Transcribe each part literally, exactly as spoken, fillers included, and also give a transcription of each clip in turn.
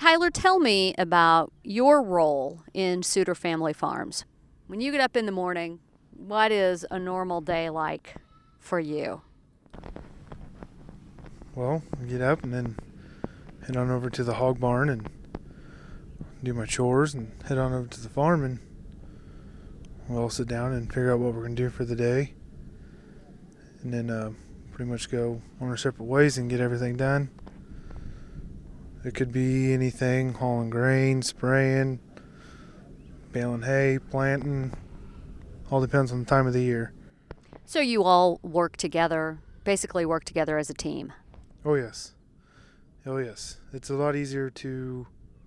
Tyler, tell me about your role in Suter Family Farms. When you get up in the morning, what is a normal day like for you? Well, I get up and then head on over to the hog barn and do my chores and head on over to the farm, and we'll all sit down and figure out what we're going to do for the day, and then uh, pretty much go on our separate ways and get everything done. It could be anything: hauling grain, spraying, baling hay, planting. All depends on the time of the year. So you all work together, basically work together as a team? Oh yes. Oh yes. It's a lot easier to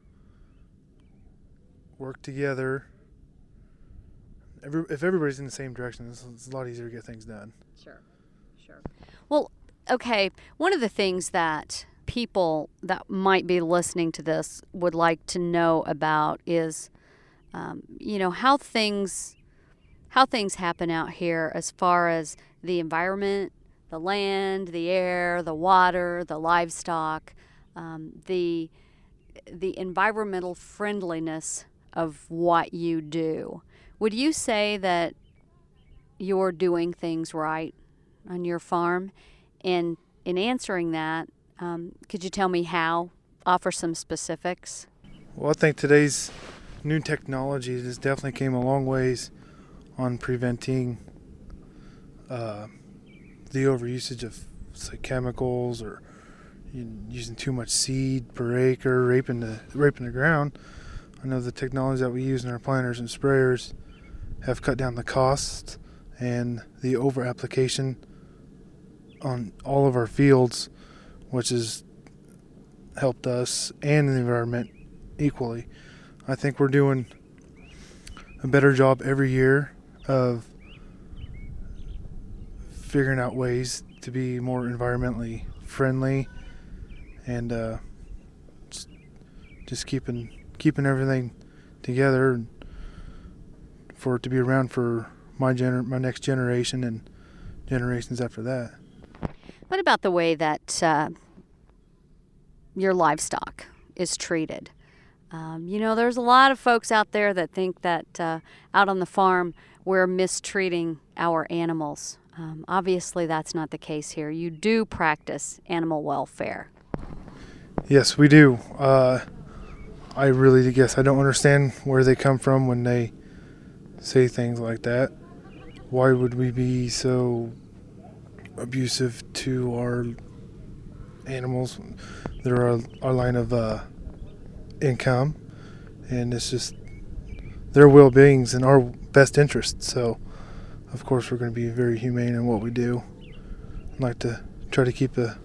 work together. Every, if everybody's in the same direction, it's, it's a lot easier to get things done. Sure, sure. Well, okay, one of the things that people that might be listening to this would like to know about is, um, you know, how things, how things happen out here as far as the environment, the land, the air, the water, the livestock, um, the the environmental friendliness of what you do. Would you say that you're doing things right on your farm? And in answering that, um, could you tell me how? Offer some specifics. Well, I think today's new technology has definitely came a long ways on preventing uh, the overusage of, say, chemicals, or using too much seed per acre, raping the raping the ground. I know the technology that we use in our planters and sprayers have cut down the costs and the over application on all of our fields, which has helped us and the environment equally. I think we're doing a better job every year of figuring out ways to be more environmentally friendly, and uh, just, just keeping keeping everything together for it to be around for my gener- my next generation and generations after that. What about the way that uh, your livestock is treated? Um, you know, there's a lot of folks out there that think that uh, out on the farm we're mistreating our animals. Um, obviously, that's not the case here. You do practice animal welfare. Yes, we do. Uh, I really guess I don't understand where they come from when they say things like that. Why would we be so abusive to our animals? They're our, our line of uh, income, and it's just their well-being's in our best interest. So, of course, we're going to be very humane in what we do. I'd like to try to keep the,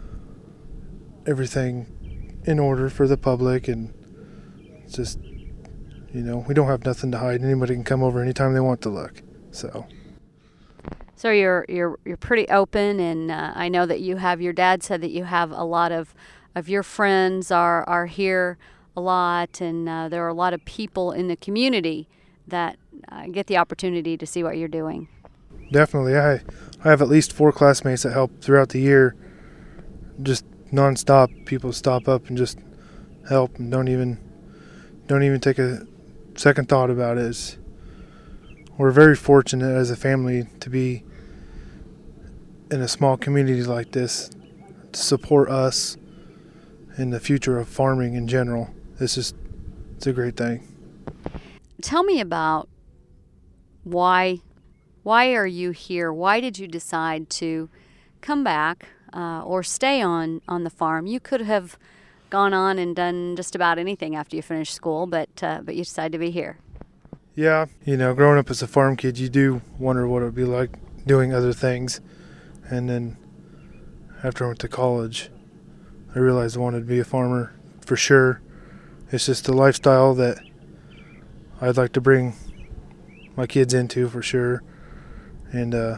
everything in order for the public, and it's just, you know, we don't have nothing to hide. Anybody can come over anytime they want to look. So. So you're you're you're pretty open, and uh, I know that you have. Your dad said that you have a lot of of your friends are are here a lot, and uh, there are a lot of people in the community that uh, get the opportunity to see what you're doing. Definitely, I I have at least four classmates that help throughout the year. Just nonstop, people stop up and just help, and don't even don't even take a second thought about it. It's, we're very fortunate as a family to be in a small community like this, to support us in the future of farming in general. It's just, it's a great thing. Tell me about why, why are you here? Why did you decide to come back uh, or stay on, on the farm? You could have gone on and done just about anything after you finished school, but uh, but you decided to be here. Yeah, you know, growing up as a farm kid, you do wonder what it would be like doing other things. And then after I went to college, I realized I wanted to be a farmer for sure. It's just a lifestyle that I'd like to bring my kids into for sure. And uh,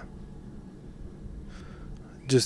just,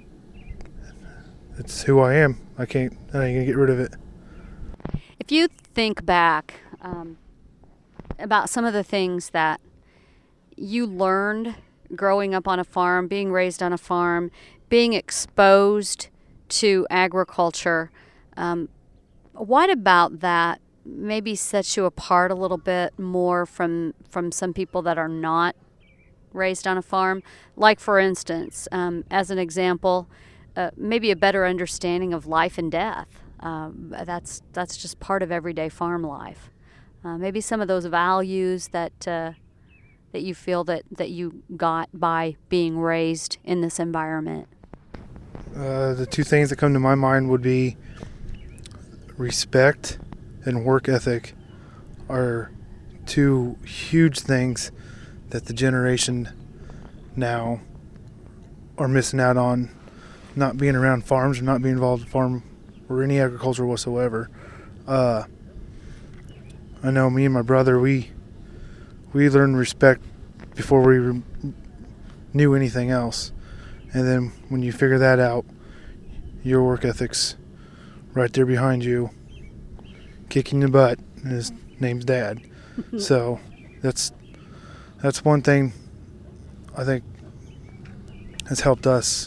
it's who I am. I can't, I ain't gonna get rid of it. If you think back um, about some of the things that you learned growing up on a farm, being raised on a farm, being exposed to agriculture, um, what about that maybe sets you apart a little bit more from from some people that are not raised on a farm? Like, for instance, um, as an example, uh, maybe a better understanding of life and death. Um, that's that's just part of everyday farm life. Uh, maybe some of those values that uh, that you feel that, that you got by being raised in this environment. Uh, the two things that come to my mind would be respect and work ethic are two huge things that the generation now are missing out on, not being around farms or not being involved in farm or any agriculture whatsoever. Uh, I know me and my brother, we we learned respect before we re- knew anything else. And then when you figure that out, your work ethic's right there behind you, kicking your butt, and his name's Dad. So that's that's one thing I think has helped us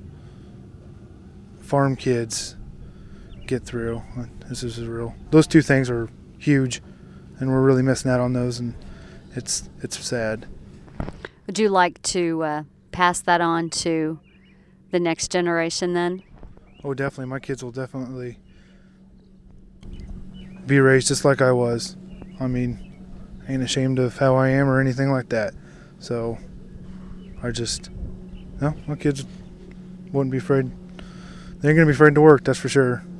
farm kids get through. This is real. Those two things are huge, and we're really missing out on those, and it's it's sad. Would you like to uh, pass that on to the next generation then? Oh, definitely. My kids will definitely be raised just like I was. I mean, I ain't ashamed of how I am or anything like that. So I just, no, my kids wouldn't be afraid. They're going to be afraid to work, that's for sure.